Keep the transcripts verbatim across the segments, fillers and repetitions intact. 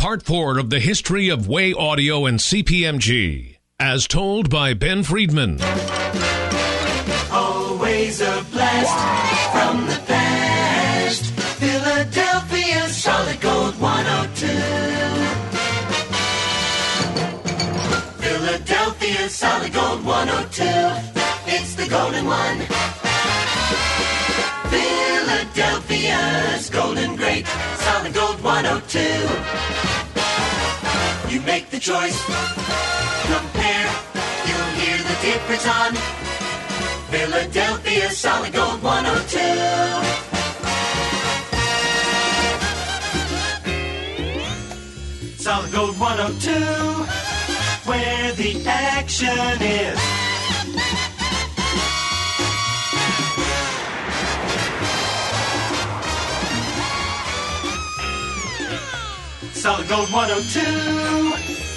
part four of the history of Way Audio and C P M G, as told by Ben Friedman. Always a blast from the past. Philadelphia Solid Gold one oh two. Philadelphia Solid Gold one oh two. It's the golden one. Philadelphia's golden great. Solid Gold one oh two. You make the choice. Compare. You'll hear the difference on Philadelphia Solid Gold one oh two. Solid Gold one oh two, where the action is. Solid Gold one oh two.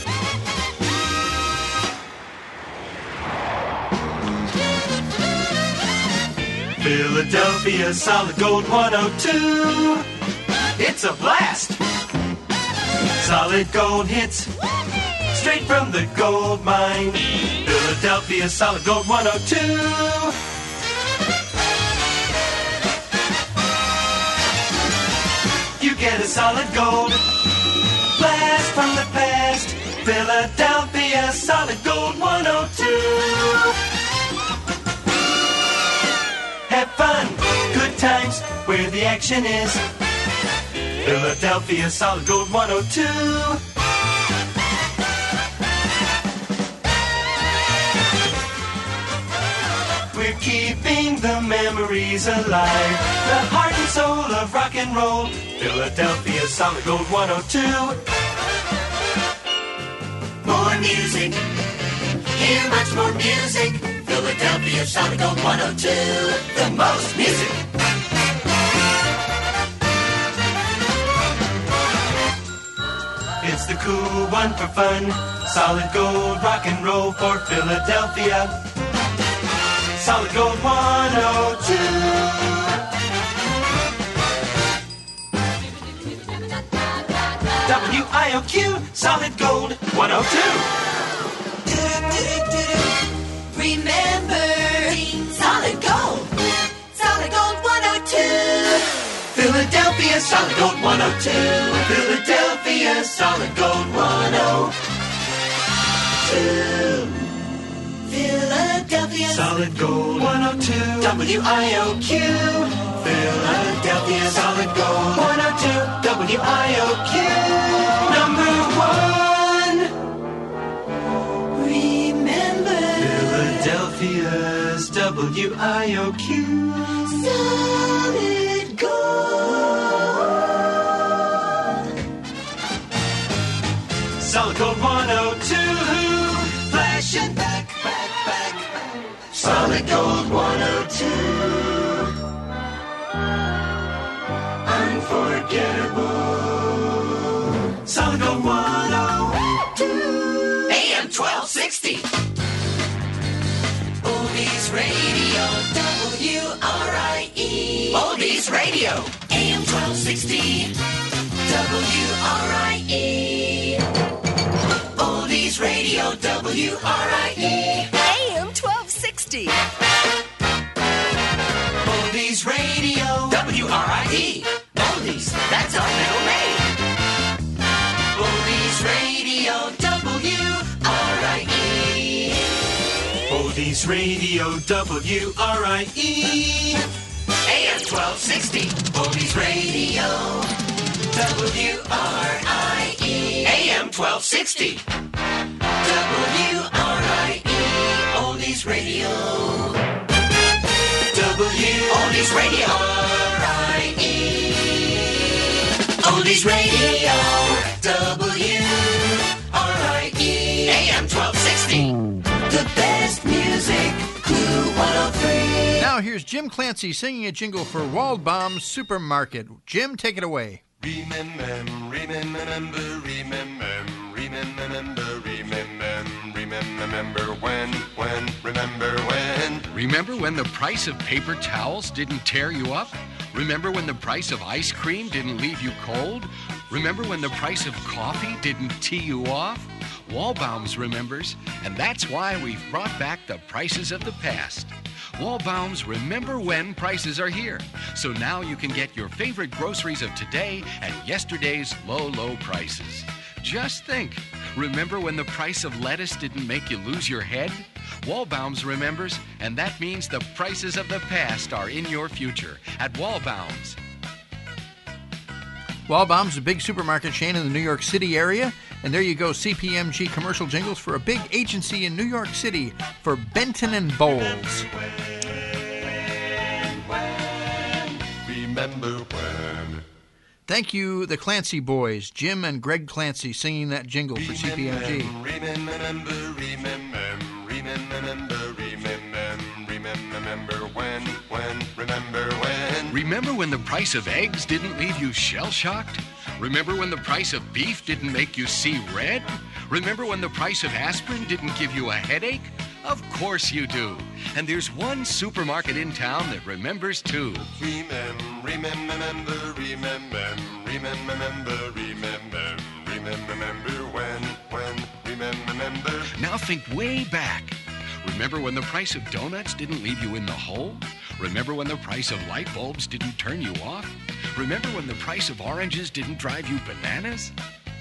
Philadelphia Solid Gold one oh two. It's a blast. Solid gold hits straight from the gold mine. Philadelphia Solid Gold one oh two. You get a solid gold blast from the past. Philadelphia Solid Gold one oh two. Have fun, good times, where the action is. Philadelphia Solid Gold one oh two. We're keeping the memories alive, the heart and soul of rock and roll. Philadelphia Solid Gold one oh two. More music, hear much more music. Philadelphia Solid Gold one oh two, the most music. It's the cool one for fun. Solid gold rock and roll for Philadelphia. Solid Gold one oh two. W I O Q, Solid Gold one oh two. Remember, Solid Gold, Solid Gold one oh two. Philadelphia Solid Gold one oh two. Philadelphia Solid Gold one oh two. Philadelphia Solid Gold one oh two. W I O Q. Philadelphia Solid Gold one oh two. W I O Q. Number one. Remember, Philadelphia's W I O Q. Solid Gold. Solid Gold one oh two. Flashing back, back, back, back. Solid Gold one oh two. Unforgettable. Solid Gold one oh two. A M twelve sixty. Oldies Radio, W R I E. Oldies Radio, A M twelve sixty. W R I E. Oldies Radio, W R I E. A M twelve sixty. Oldies Radio, W R I E. Oldies, that's our middle name. Oldies Radio, W R I E. Oldies Radio, W R I E. A M twelve sixty. Oldies Radio, W R I E. A M twelve sixty. W R I E. Oldies Radio. W Oldies Radio. R I E. Oldies Radio. W R I E. A M twelve sixty. The best music. Clue one oh three. Now here's Jim Clancy singing a jingle for Waldbaum Supermarket. Jim, take it away. Remember, remember, remember, remember, remember, remember when, when, remember when. Remember when the price of paper towels didn't tear you up? Remember when the price of ice cream didn't leave you cold? Remember when the price of coffee didn't tee you off? Wallbaum's remembers, and that's why we've brought back the prices of the past. Wallbaum's Remember When prices are here, so now you can get your favorite groceries of today at yesterday's low, low prices. Just think, remember when the price of lettuce didn't make you lose your head? Wallbaum's remembers, and that means the prices of the past are in your future at Wallbaum's. Wallbaum's a big supermarket chain in the New York City area. And there you go, C P M G commercial jingles for a big agency in New York City for Benton and Bowles. Remember when. Thank you, the Clancy Boys, Jim and Greg Clancy, singing that jingle for C P M G. Remember, remember, remember, remember, remember, remember when, when, remember when. Remember when the price of eggs didn't leave you shell-shocked? Remember when the price of beef didn't make you see red? Remember when the price of aspirin didn't give you a headache? Of course you do. And there's one supermarket in town that remembers too. Remember, remember, remember, remember, remember, remember, remember when, when, remember, remember. Now think way back. Remember when the price of donuts didn't leave you in the hole? Remember when the price of light bulbs didn't turn you off? Remember when the price of oranges didn't drive you bananas?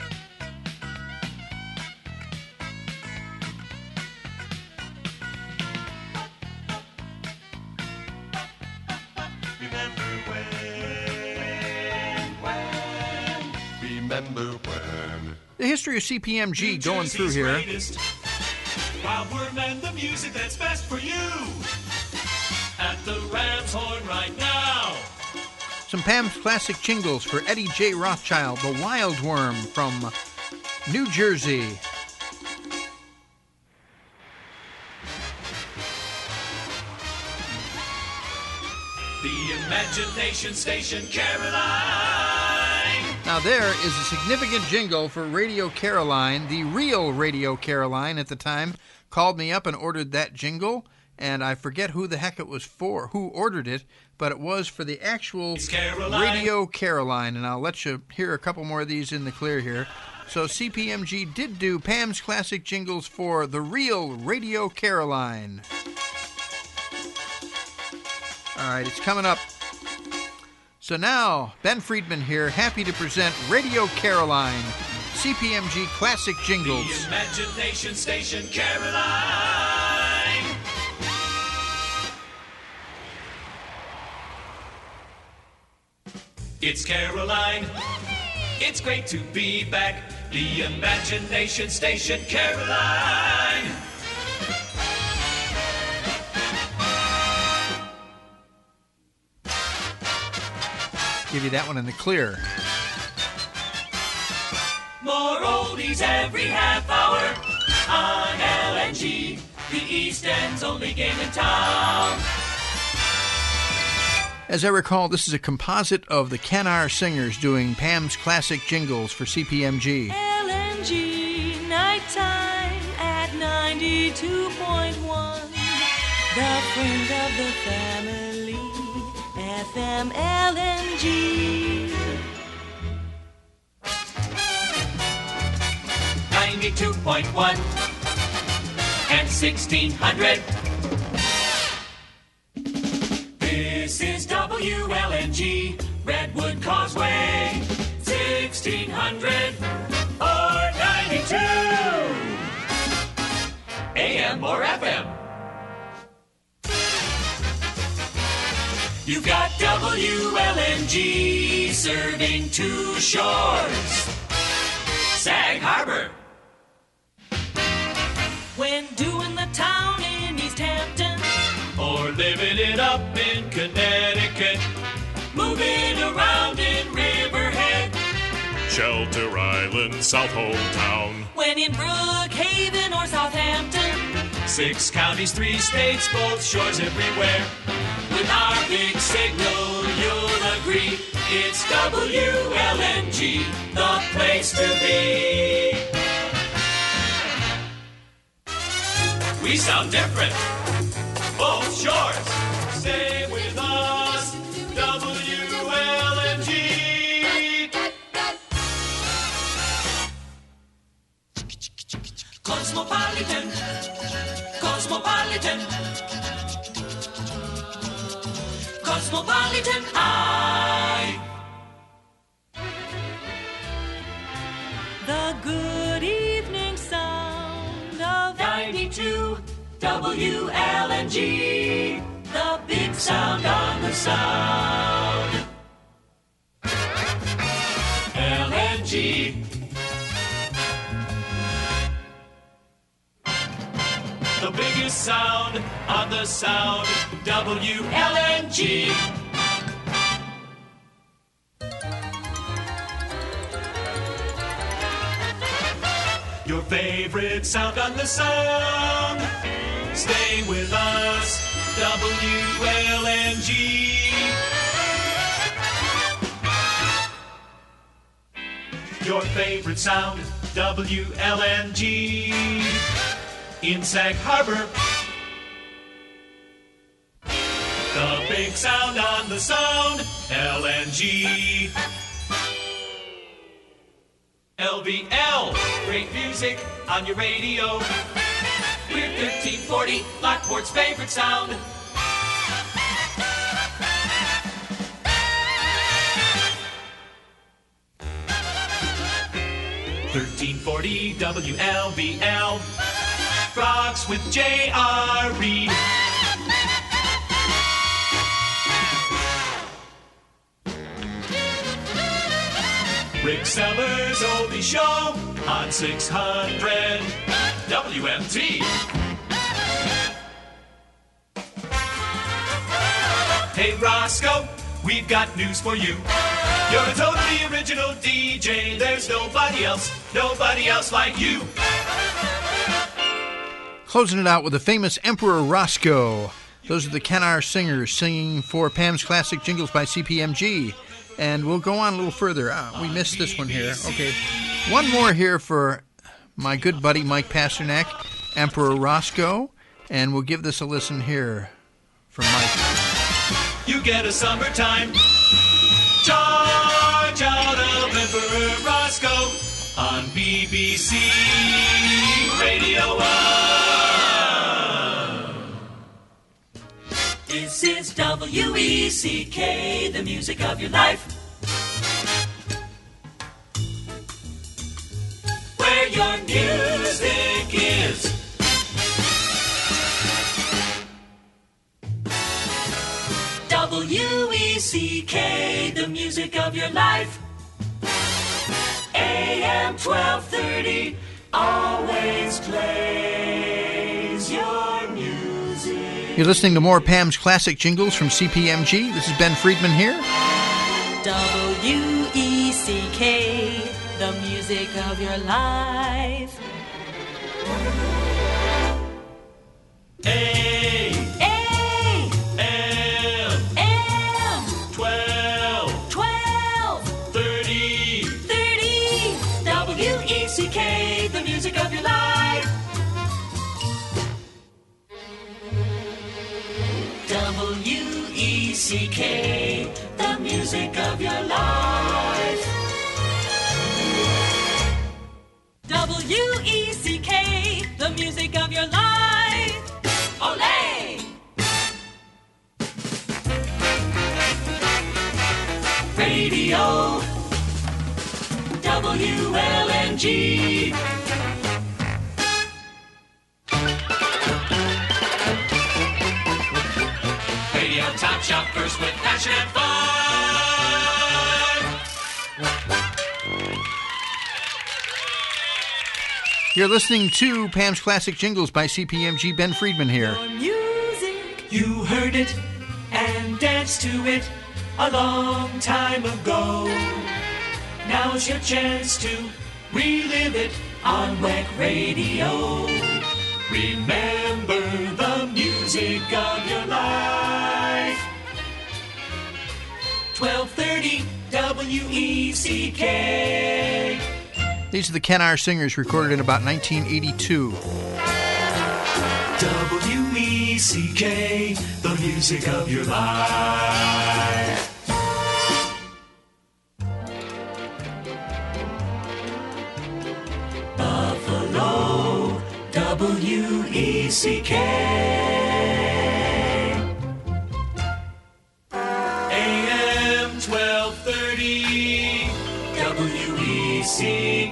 Remember when, when, remember when. The history of C P M G going through here. Wildworm and the music that's best for you. At the Ram's Horn right now. Some Pam's classic jingles for Eddie J. Rothschild, the Wild Worm from New Jersey. The Imagination Station, Caroline. Now there is a significant jingle for Radio Caroline. The real Radio Caroline at the time called me up and ordered that jingle, and I forget who the heck it was for, who ordered it, but it was for the actual Caroline. Radio Caroline, and I'll let you hear a couple more of these in the clear here. So C P M G did do Pam's classic jingles for the real Radio Caroline. All right, it's coming up. So now, Ben Friedman here, happy to present Radio Caroline, C P M G classic jingles. The Imagination Station, Caroline. It's Caroline. It's great to be back. The Imagination Station, Caroline. Give you that one in the clear. More oldies every half hour on L N G, the East End's only game in town. As I recall, this is a composite of the Canar Singers doing Pam's classic jingles for C P M G. L N G, nighttime at ninety-two point one. The friend of the family, F M L N G. ninety-two point one and sixteen hundred. This is W L N G, Redwood Causeway, sixteen hundred or ninety-two. A M or F M. You've got W L N G serving two shores. Sag Harbor. When doing the town in East Hampton, Or living it up in Connecticut. Moving around in Riverhead. Shelter Island, South Hometown. when in Brookhaven or Southampton, Six counties, three states, both shores everywhere. With our big signal, you'll agree. It's W L N G, the place to be. We sound different. Both shores. Stay with us. W L N G. Cosmopolitan, Cosmopolitan, Cosmopolitan I. The good evening sound of ninety-two W L N G, the big sound on the sound. L N G. The biggest sound on the sound, W L N G. Your favorite sound on the sound. Stay with us, W L N G. Your favorite sound, W L N G. In Sag Harbor. The big sound on the sound, L N G. L V L, great music on your radio. We're thirteen forty, Lockport's favorite sound. thirteen forty W L V L, Rocks with J R. Reed. Rick Sellers' Oldie Show on six hundred W M T. Hey Roscoe, we've got news for you. You're a totally original D J. There's nobody else, nobody else like you. Closing it out with the famous Emperor Roscoe. Those are the Ken R. Singers singing for Pam's Classic Jingles by C P M G. And we'll go on a little further. Ah, we missed this one here. Okay. One more here for my good buddy Mike Pasternak, Emperor Roscoe. And we'll give this a listen here from Mike. You get a summertime charge out of Emperor Roscoe on B B C Radio one. This is W E C K, the music of your life. Where your music is. W E C K, the music of your life. A M twelve thirty, always plays your music. You're listening to more Pam's Classic Jingles from C P M G. This is Ben Friedman here. W E C K, the music of your life. A A M M twelve twelve thirty thirty W E C K, the music of your life. W E C K, the music of your life. W E C K, the music of your life. Olé! Radio W L N G. Radio Top Shoppers with passion and fun. You're listening to Pam's Classic Jingles by C P M G. Ben Friedman here. Your music. You heard it and danced to it a long time ago. Now's your chance to relive it on Rec Radio. Remember the music of your life. twelve thirty W E C K. These are the Ken R. Singers, recorded in about nineteen eighty-two. W E C K, the music of your life. Buffalo, W E C K. A M twelve thirty, W E C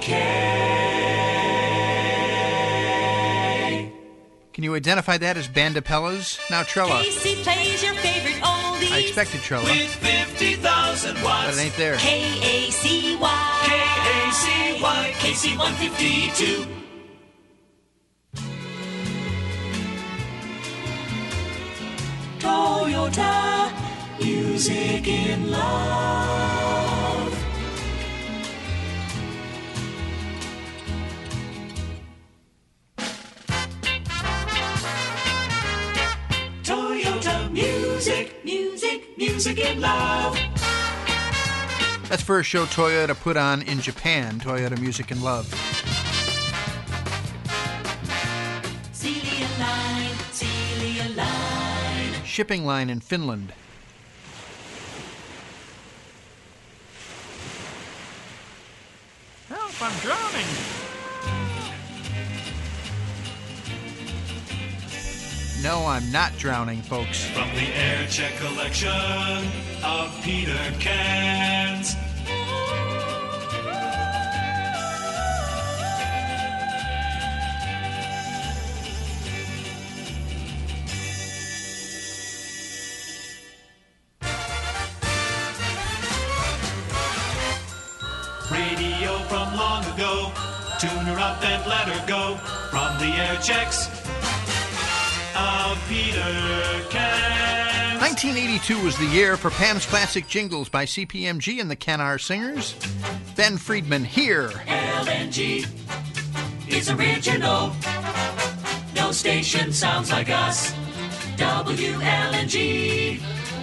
K. Can you identify that as Bandapellas? Now, Trella. Casey plays your favorite oldies. I expected Trella, With fifty thousand watts. but it ain't there. K A C Y. K A C Y, K C one fifty-two. Toyota, music in love. Toyota, music, music, music in love. That's for a show Toyota put on in Japan, Toyota Music and Love. Celia Line, Celia Line. Shipping line in Finland. Help, I'm drowning. No, I'm not drowning, folks. From the Air Check collection of Peter cans. Radio from long ago. Tune her up and let her go. From the Air Checks of Peter Cans. nineteen eighty-two was the year for Pam's Classic Jingles by C P M G and the Ken-R Singers. Ben Friedman here. L N G is original. No station sounds like us. W L N G.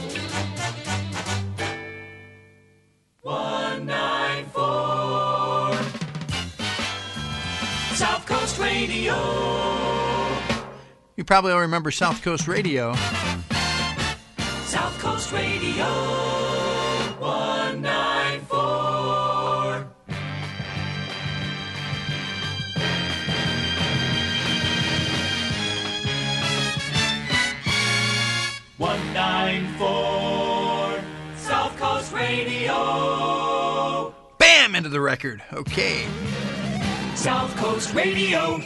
one nine four. South Coast Radio. You probably all remember South Coast Radio. South Coast Radio. one nine four. one nine four. South Coast Radio. Bam! Into the record. Okay. South Coast Radio.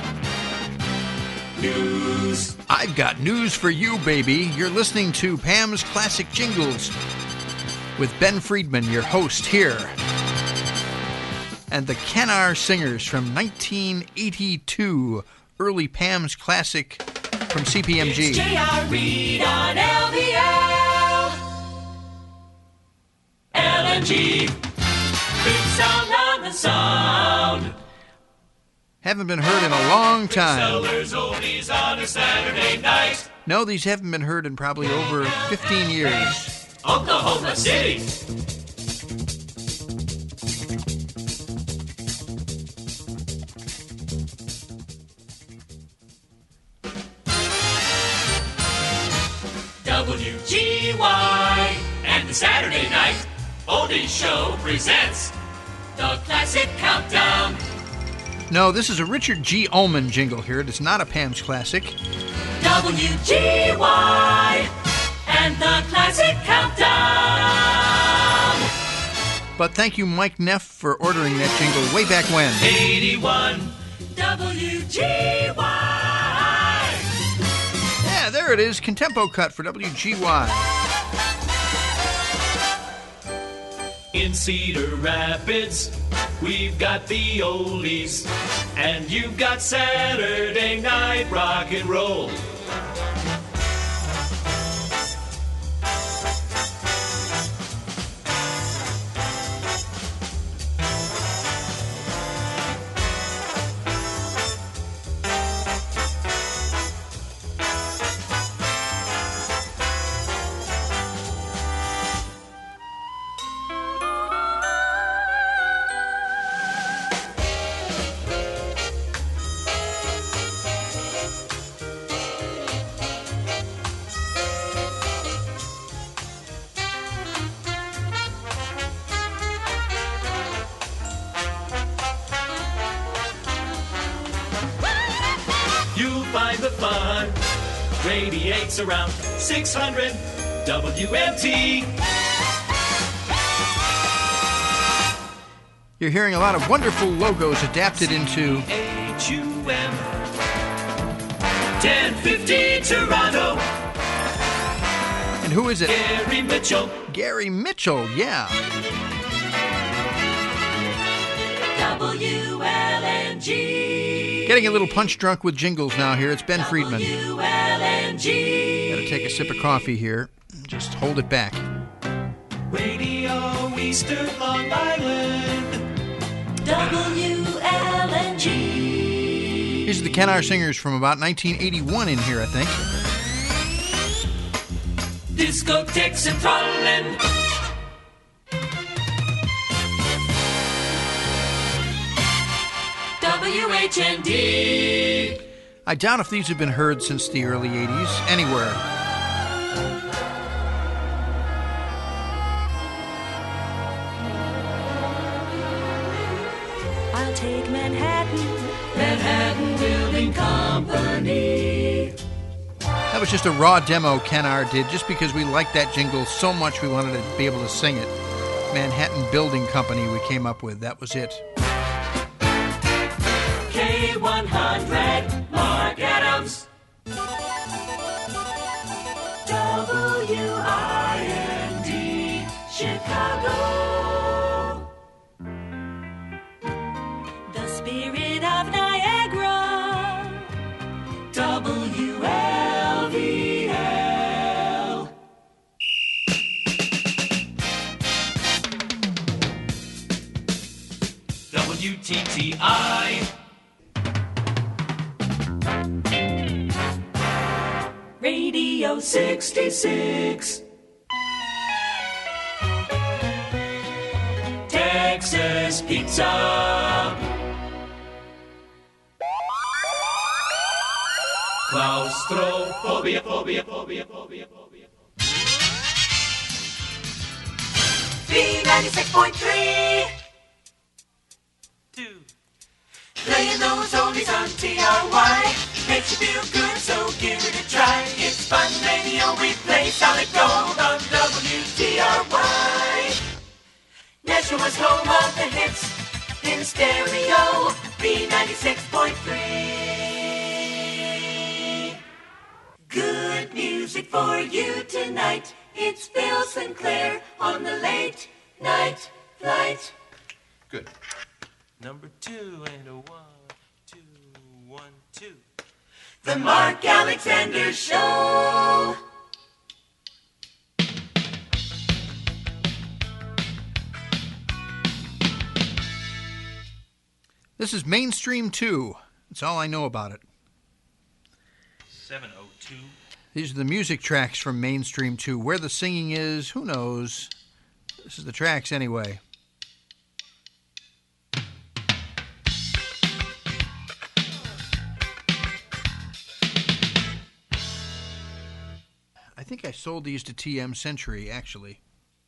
News. I've got news for you, baby. You're listening to Pam's Classic Jingles with Ben Friedman, your host here, and the Ken-R Singers from nineteen eighty-two, early Pam's Classic from C P M G. It's J R. Reid on L V L. L N G. Big sound on the sound. Haven't been heard in a long time. Sellers oldies on a Saturday night. No, these haven't been heard in probably over fifteen years. Oklahoma City. W G Y and the Saturday Night Oldies Show presents the Classic Countdown. No, this is a Richard G. Ullman jingle here. It's not a Pam's Classic. W G Y and the Classic Countdown. But thank you, Mike Neff, for ordering that jingle way back when. eighty-one W G Y. Yeah, there it is. Contempo cut for W G Y. In Cedar Rapids, we've got the oldies, and you've got Saturday night rock and roll. the fun. Radiates around six hundred W M T. You're hearing a lot of wonderful logos adapted into H U M. ten fifty Toronto. And who is it? Gary Mitchell. Gary Mitchell, yeah. W L N G. Getting a little punch drunk with jingles now here. It's Ben Friedman. W L N G. Gotta take a sip of coffee here. Just hold it back. Radio Eastern Long Island. W L N G. These are the Ken R Singers from about nineteen eighty-one in here, I think. Discotheques and throttling. W H N D. I doubt if these have been heard since the early eighties, anywhere. I'll take Manhattan, Manhattan Building Company. That was just a raw demo Ken R did, just because we liked that jingle so much we wanted to be able to sing it. Manhattan Building Company we came up with, that was it. K one hundred, Mark Adams. W I N D, Chicago. The spirit of Niagara. W L V L. W T T I. Radio sixty-six. Texas Pizza. Claustrophobia, phobia, phobia, phobia, phobia. B ninety-six point three. Two. Playing those oldies on T R Y makes you feel good, so give it a try. It's fun radio, we play solid gold on W T R Y. Nashua's home of the hits in stereo, B ninety-six point three. Good music for you tonight. It's Phil Sinclair on the late night flight. Good. Number two and a one, two, one, two. The Mark Alexander Show. This is Mainstream two. That's all I know about it. seven oh two. These are the music tracks from Mainstream two. Where the singing is, who knows? This is the tracks anyway. I think I sold these to T M Century, actually.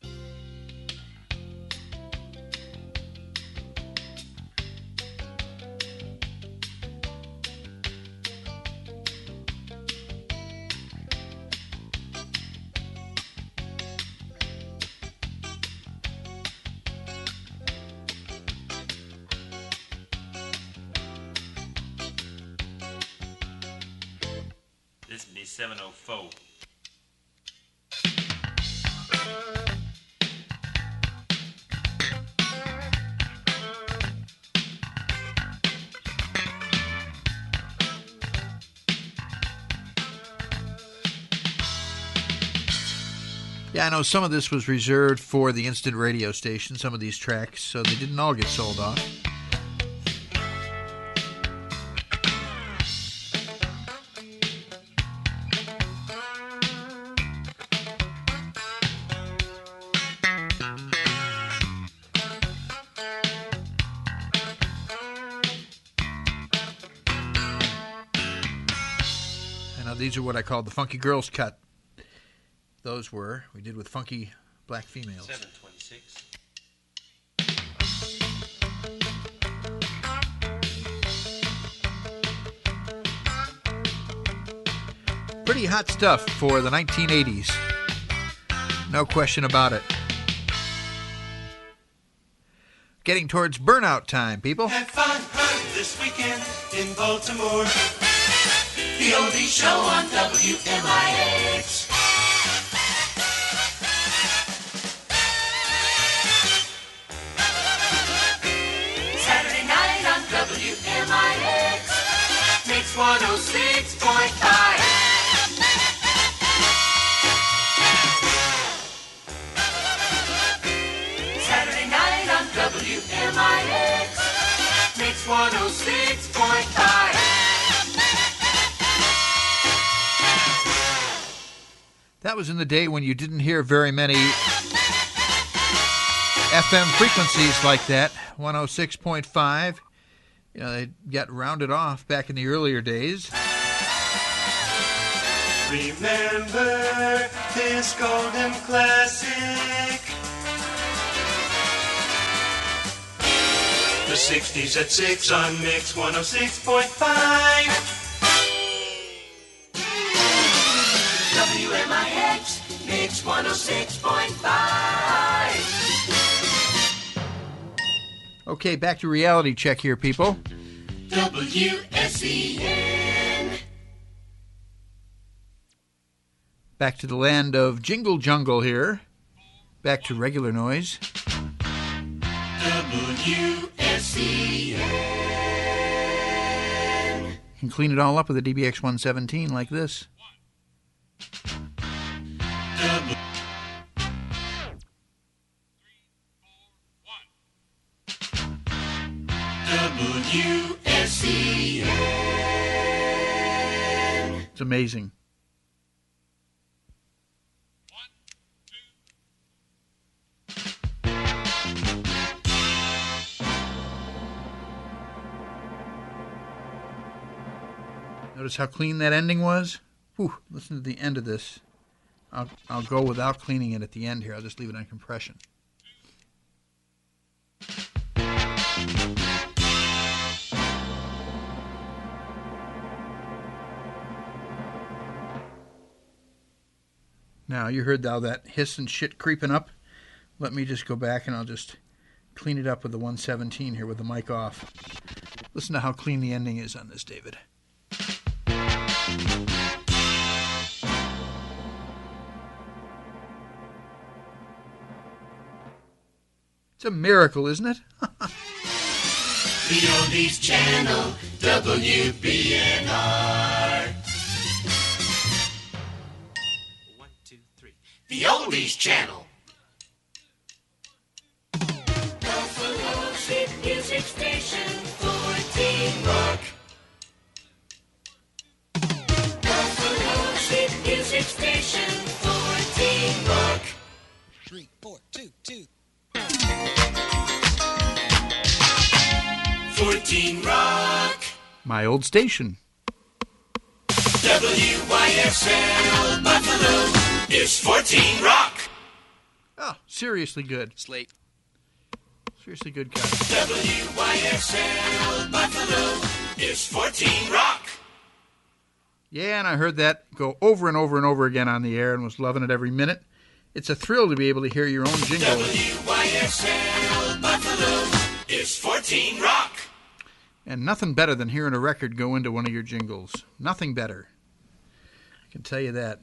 This would be seven oh four. Yeah, I know some of this was reserved for the instant radio station, some of these tracks, so they didn't all get sold off. And now these are what I call the Funky Girls cut. Those were, we did with Funky Black Females. seven twenty-six. Pretty hot stuff for the nineteen eighties. No question about it. Getting towards burnout time, people. Have fun, fun this weekend in Baltimore. The Oldie Show on W M I X. Saturday night on W M I X. Mix one oh six point five. Saturday night on W M I X. Mix one oh six point five. That was in the day when you didn't hear very many F M frequencies like that. one oh six point five. You know, they got rounded off back in the earlier days. Remember this golden classic. The sixties at six on Mix one oh six point five. W M I X, Mix one oh six point five. Okay, back to reality check here, people. W S E N. Back to the land of Jingle Jungle here. Back to regular noise. W S E N. You can clean it all up with a D B X one seventeen like this. W- W S E N. It's amazing. Notice how clean that ending was? Whew, listen to the end of this. I'll, I'll go without cleaning it at the end here. I'll just leave it on compression. Now, you heard all that hiss and shit creeping up. Let me just go back and I'll just clean it up with the one seventeen here with the mic off. Listen to how clean the ending is on this, David. It's a miracle, isn't it? The Oldies Channel, W B N R. One, two, three. The Oldies Channel. Buffalo Shit Music Station, fourteen Rock. Buffalo Shit Music Station, fourteen Rock. Three, four, two, two. fourteen Rock. My old station. W Y S L Buffalo is fourteen Rock. Oh, seriously good. Slate. Seriously good cut. W Y S L Buffalo is fourteen Rock. Yeah, and I heard that go over and over and over again on the air and was loving it every minute. It's a thrill to be able to hear your own jingle. W Y S L Buffalo is fourteen Rock. And nothing better than hearing a record go into one of your jingles. Nothing better. I can tell you that.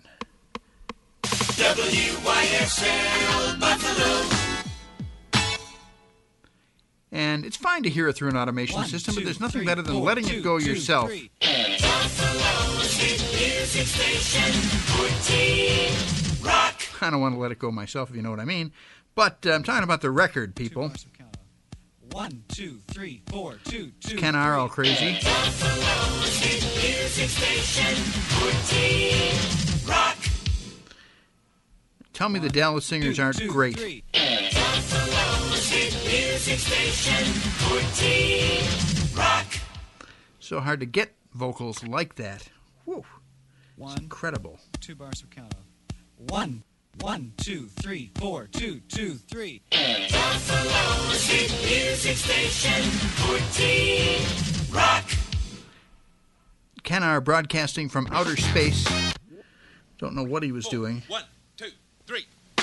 W Y S L Buffalo. And it's fine to hear it through an automation One, system, two, but there's nothing three, better than four, letting two, it go two, yourself. three. Buffalo Shit Music Station, fourteen Rock. I don't want to let it go myself, if you know what I mean. But uh, I'm talking about the record, Two people. bars of count off. One, two, three, four, two, two. Ken R. all crazy. Buffalo Shit Music Station, fourteen Rock. Tell me the Dallas Singers Two, aren't two, great. three. Buffalo Shit Music Station, fourteen Rock. So hard to get vocals like that. Whew. One, Incredible. two bars of count off. One, one, two, three, four, two, two, three. Buffalo Shit Music Station, fourteen Rock. Ken R. broadcasting from outer space. Don't know what he was doing. One, two, three.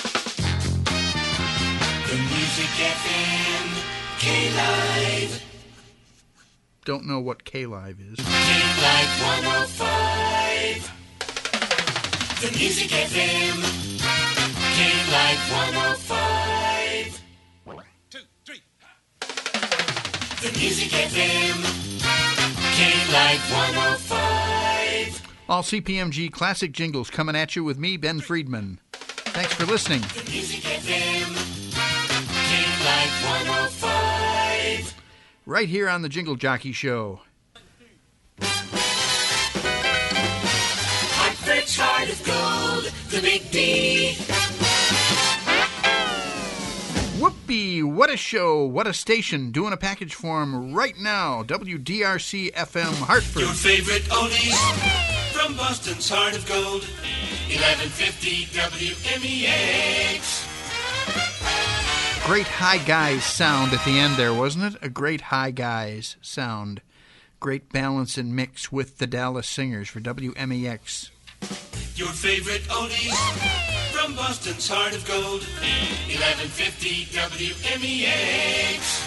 The Music F M, K-Live. Don't know what K-Live is. K-Live one oh five. The Music F M, K-Live one oh five. One, two, three. The Music F M, K-Live one oh five. All C P M G classic jingles coming at you with me, Ben Friedman. Thanks for listening. The Music F M, K-Live one oh five. Right here on the Jingle Jockey Show. Hartford's Heart of Gold, the Big D. Whoopee! What a show! What a station! Doing a package for him right now. W D R C F M Hartford. Your favorite oldies from Boston's Heart of Gold, eleven fifty W M E X. Great High Guys sound at the end there, wasn't it? A great High Guys sound. Great balance and mix with the Dallas Singers for W M E X. Your favorite oldies from Boston's Heart of Gold, eleven fifty W M E X.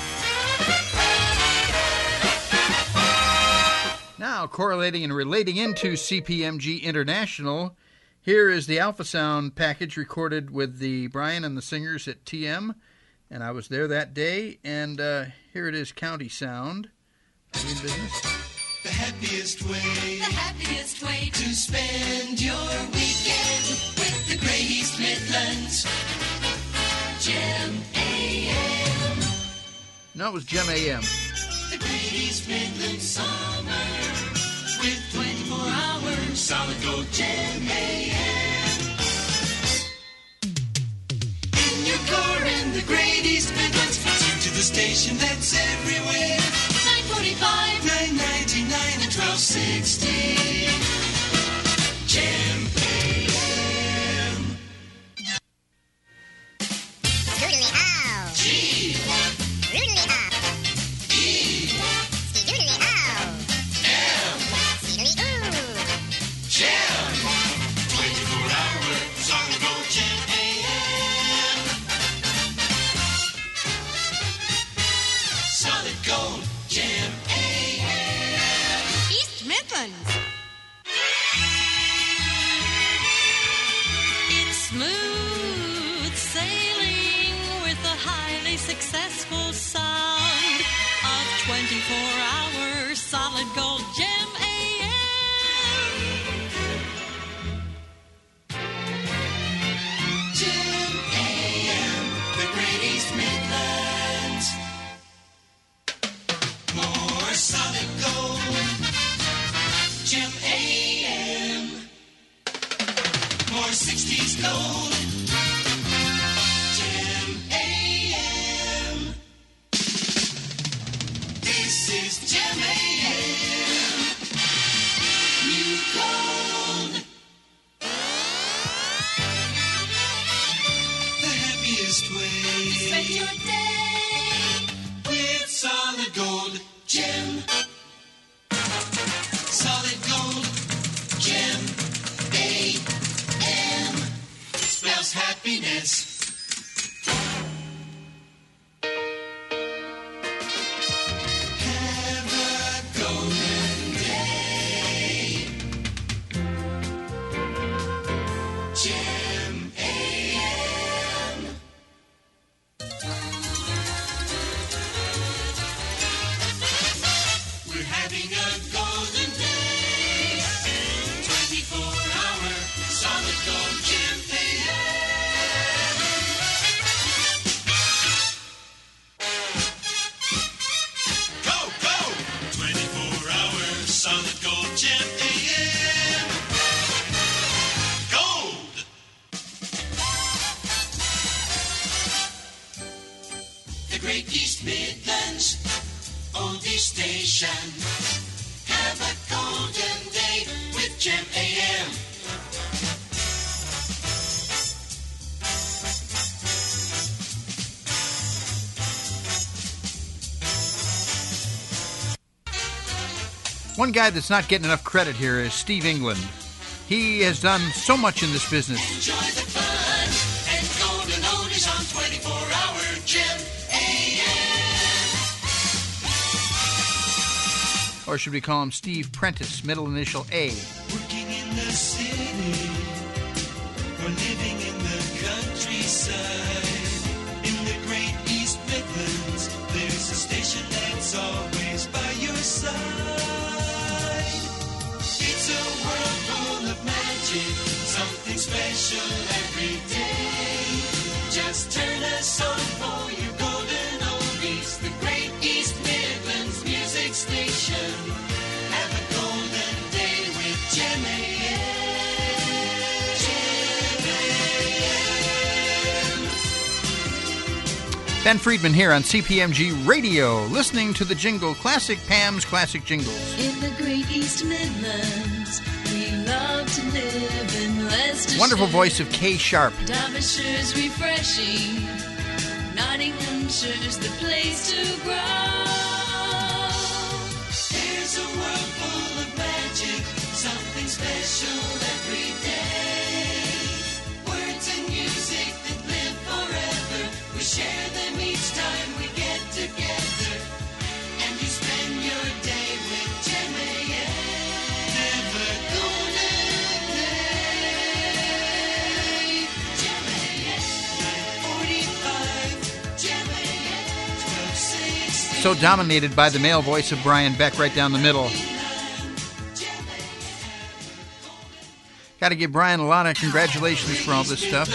Now, correlating and relating into C P M G International, here is the Alpha Sound package recorded with the Brian and the Singers at T M. And I was there that day, and uh, here it is, County Sound. Are we in business? The happiest way, the happiest way to spend your weekend with the Great East Midlands. Gem A M. No, it was Gem A M. The Great East Midlands summer with twenty-four hours solid gold. Gem A M. In your car in the Great East Midlands, tune to the station that's everywhere. nine forty-five, nine ninety-nine, and twelve sixty. Gem A M. Doodly ow. G. Roodly up. E. Ski-doodly ow. M. Ski-doodly ooh. Gem. twenty-four hour solid gold. Gem A M. Solid gold. Gem A M. East Midlands. It's smooth sailing with a highly successful sound of twenty-four hour solid gold. Gem A M. Gem A M. The Great East Midlands. More solid gold. Gem A M. More sixties gold. Gem A M. This is Gem A M. New gold. The happiest way. Spend your day. With solid gold. Gem. Solid gold. Gem. A M. Spells happiness. Have a golden day. Gem A M. We're having a golden day. twenty-four hour solid gold. Gem A M. Go, go! twenty-four hour solid gold. Gem A M. Gold! The Great East Midlands oldie station. Have a golden day with Gem A M. One guy that's not getting enough credit here is Steve England. He has done so much in this business. Enjoy the fun and golden oldies on twenty-four hour Gem A M. Or should we call him Steve Prentice, middle initial A? Working in the city or living in the countryside, in the great East Midlands, there's a station that's always by your side. It's a world full of magic, something special every day. Just turn us on for your golden oldies, the great East Midlands music station. Have a golden day with Gem A M. Ben Friedman here on C P M G Radio, listening to the jingle, Classic Pam's Classic Jingles. In the great East Midlands, we love to live in Leicestershire. Wonderful voice of Kay Sharp. Derbyshire's refreshing. Nottinghamshire's the place to grow. There's a world full of magic, something special every day. Words and music that live forever. We share them each time we get together. And you spend your day with Gem A M. Live a golden day. Gem A M. nine forty-five. Gem A M. twelve sixty. So dominated by the male voice of Brian Beck right down the middle. Got to give Brian a lot of congratulations for all this stuff.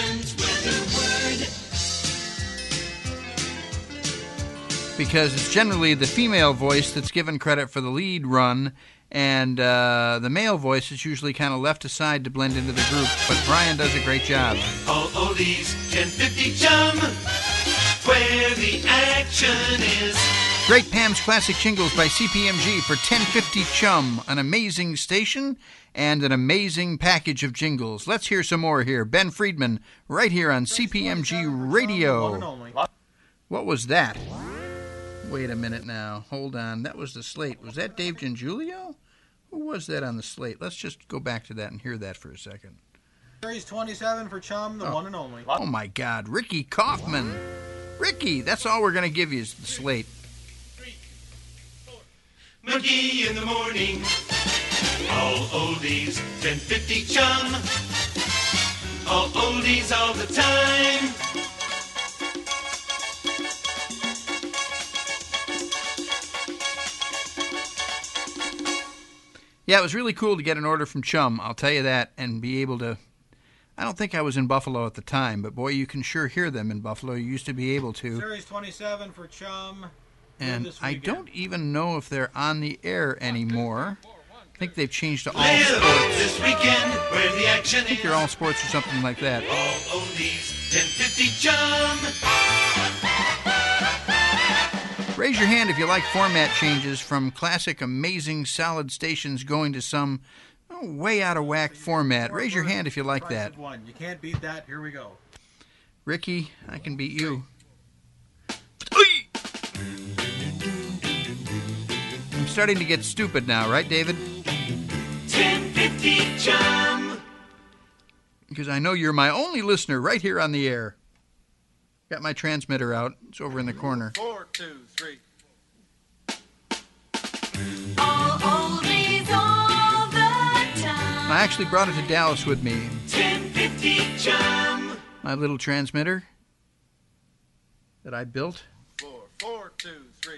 Because it's generally the female voice that's given credit for the lead run, and uh, the male voice is usually kind of left aside to blend into the group. But Brian does a great job. All oldies, ten fifty Chum, where the action is. Great Pam's Classic Jingles by C P M G for ten fifty Chum, an amazing station and an amazing package of jingles. Let's hear some more here. Ben Friedman, right here on C P M G Radio. What was that? Wait a minute now. Hold on. That was the slate. Was that Dave Gingulio? Who was that on the slate? Let's just go back to that and hear that for a second. Series twenty-seven for Chum, the Oh. one and only. Oh, my God. Ricky Kaufman. Ricky, that's all we're going to give you is the slate. McGee in the morning. All oldies, ten fifty Chum. All oldies all the time. Yeah, it was really cool to get an order from Chum, I'll tell you that, and be able to... I don't think I was in Buffalo at the time, but boy, you can sure hear them in Buffalo. You used to be able to. Series twenty-seven for Chum. And this I weekend. don't even know if they're on the air anymore. I think they've changed to all Live sports. this weekend where the action I think is. they're all sports or something like that. All oldies, ten fifty Chum. Raise your hand if you like format changes from classic, amazing, solid stations going to some oh, way out of whack format. Raise your hand if you like Price that. of one. You can't beat that. Here we go. Ricky, I can beat you. I'm starting to get stupid now, right, David? ten fifty Chum. Because I know you're my only listener right here on the air. Got my transmitter out. It's over in the corner. Four, two, three. All oldies all the time. I actually brought it to Dallas with me. ten fifty Chum. My little transmitter that I built. Four, four, two, three.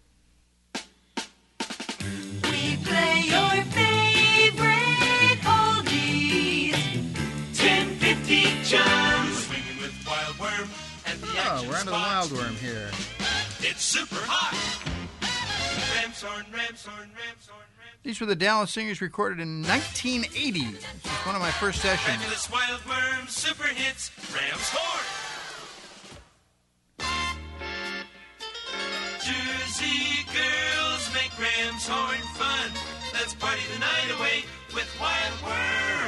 We play your favorite oldies. ten fifty Chum. Swinging with Wild Worm and the Oh, action we're onto the spots. Wild Worm here. It's super hot. Ramshorn, Ramshorn, Ramshorn, Ramshorn. These were the Dallas Singers recorded in nineteen eighty. This is one of my first sessions. Fabulous Wild Worm, super hits, Ram's Horn. Jersey girls make Ram's Horn fun. Let's party the night away with Wild Worm.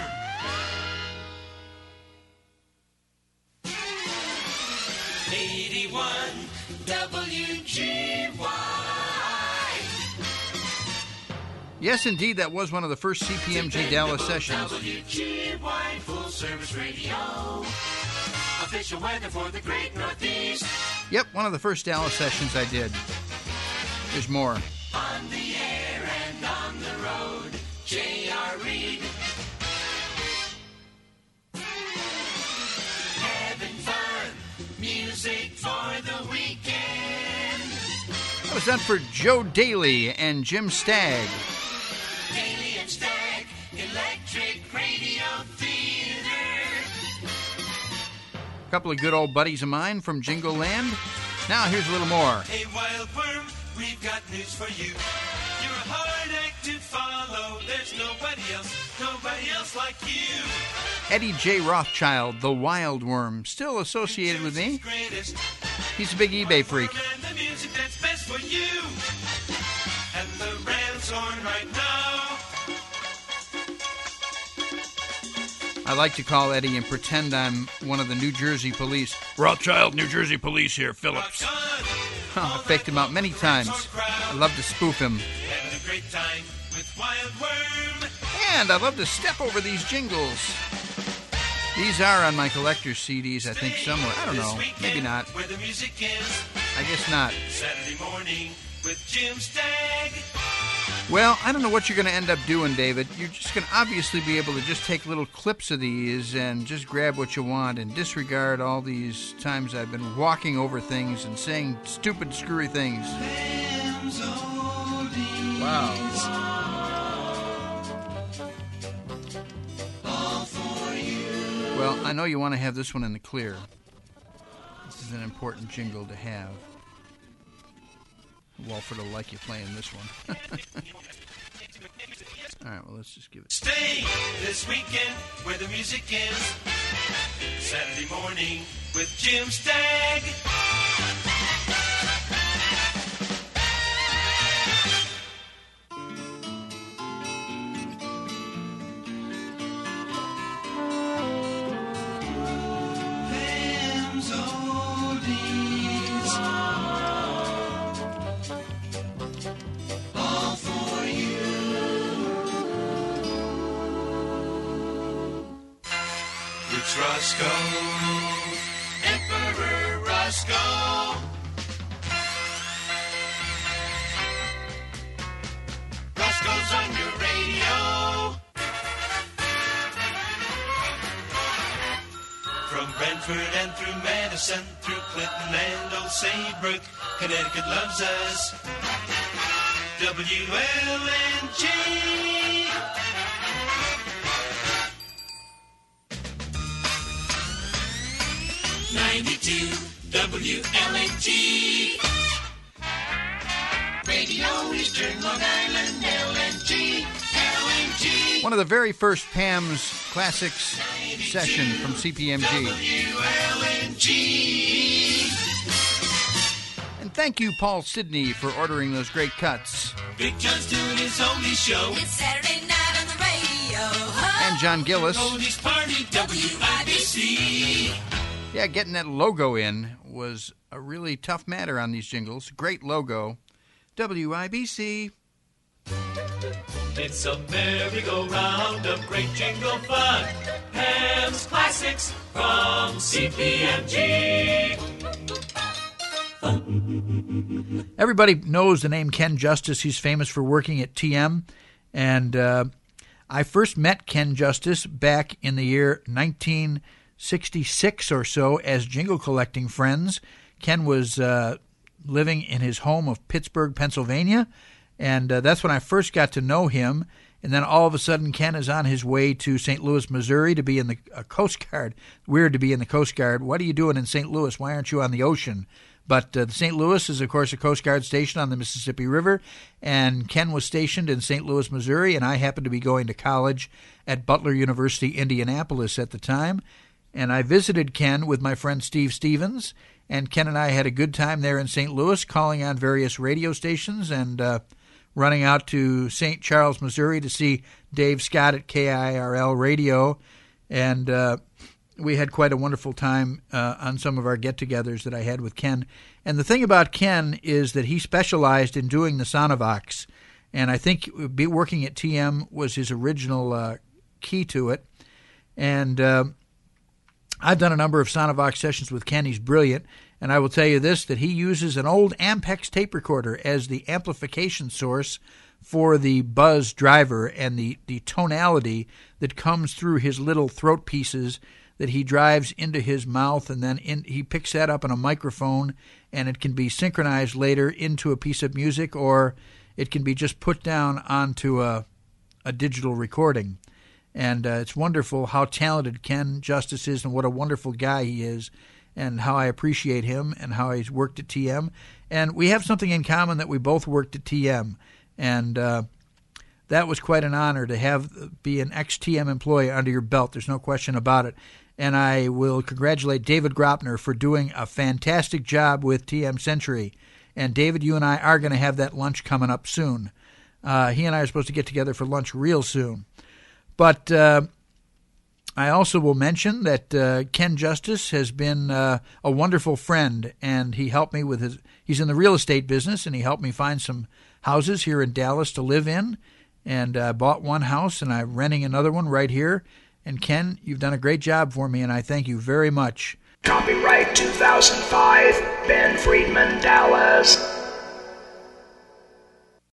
eighty-one W G Y. Yes, indeed, that was one of the first C P M G Dallas sessions. W G Y Full Service Radio. Official weather for the Great Northeast. Yep, one of the first Dallas sessions I did. There's more. On the air and on the road, J R. Reed. Having fun, music for the weekend. That was done for Joe Daly and Jim Stagg. Daly and Stagg, Electric Radio Theater. A couple of good old buddies of mine from Jingle Land. Now here's a little more. Hey, wild worm, we've got news for you. You're a hard act to follow. There's nobody else, nobody else like you. Eddie J. Rothschild, the Wild Worm, still associated with me. He's a big eBay freak. And the music that's best for you. And the Rams on right now. I like to call Eddie and pretend I'm one of the New Jersey police. Rothschild, New Jersey police here, Phillips. I faked him out many times. I love to spoof him. Having a great time with Wild Worm. And I love to step over these jingles. These are on my collector's C Ds, I think, somewhere. I don't know. Maybe not. Where the music is. I guess not. Saturday morning with Jim Stagg. Well, I don't know what you're going to end up doing, David. You're just going to obviously be able to just take little clips of these and just grab what you want and disregard all these times I've been walking over things and saying stupid, screwy things. Wow. Well, I know you want to have this one in the clear. This is an important jingle to have. Walford will like you playing this one. All right, well, let's just give it. Stay this weekend where the music is. Saturday morning with Jim Stagg. Pam's Oldies. All for you. It's Roscoe, Emperor Roscoe. Roscoe's on your radio. From Brentford and through Madison, through Clinton and Old Saybrook, Connecticut loves us. W L N G. ninety-two W L N G. Radio Eastern Long Island, L N G, L N G. One of the very first Pam's Classics session from C P M G. W L N G. And thank you, Paul Sidney, for ordering those great cuts. Big John's doing his oldies show. It's Saturday night on the radio. And John Gillis. Oldies party, W I B C. Yeah, getting that logo in was a really tough matter on these jingles. Great logo. W I B C. It's a merry-go-round of great jingle fun. Pam's Classics from C P M G. Everybody knows the name Ken Justice. He's famous for working at T M. And uh, I first met Ken Justice back in the year nineteen sixty-six or so as jingle collecting friends. Ken was uh, living in his home of Pittsburgh, Pennsylvania, and uh, that's when I first got to know him. And then all of a sudden, Ken is on his way to Saint Louis, Missouri to be in the uh, Coast Guard. Weird to be in the Coast Guard. What are you doing in Saint Louis? Why aren't you on the ocean? But uh, Saint Louis is, of course, a Coast Guard station on the Mississippi River, and Ken was stationed in Saint Louis, Missouri, and I happened to be going to college at Butler University, Indianapolis at the time. And I visited Ken with my friend Steve Stevens, and Ken and I had a good time there in Saint Louis, calling on various radio stations and uh, running out to Saint Charles, Missouri to see Dave Scott at K I R L Radio. And uh, we had quite a wonderful time uh, on some of our get-togethers that I had with Ken. And the thing about Ken is that he specialized in doing the Sonovox. And I think be working at T M was his original uh, key to it. And uh, I've done a number of Sonovox sessions with Ken. He's brilliant. And I will tell you this, that he uses an old Ampex tape recorder as the amplification source for the buzz driver and the, the tonality that comes through his little throat pieces that he drives into his mouth, and then in, he picks that up on a microphone, and it can be synchronized later into a piece of music, or it can be just put down onto a, a digital recording. And uh, it's wonderful how talented Ken Justice is and what a wonderful guy he is, and how I appreciate him and how he's worked at T M. And we have something in common, that we both worked at T M. And uh, that was quite an honor to have be an ex-T M employee under your belt. There's no question about it. And I will congratulate David Gropner for doing a fantastic job with T M Century. And David, you and I are going to have that lunch coming up soon. Uh, he and I are supposed to get together for lunch real soon. But uh, I also will mention that uh, Ken Justice has been uh, a wonderful friend, and he helped me with his, he's in the real estate business, and he helped me find some houses here in Dallas to live in. And I bought one house, and I'm renting another one right here. And Ken, you've done a great job for me, and I thank you very much. Copyright two thousand five, Ben Friedman, Dallas.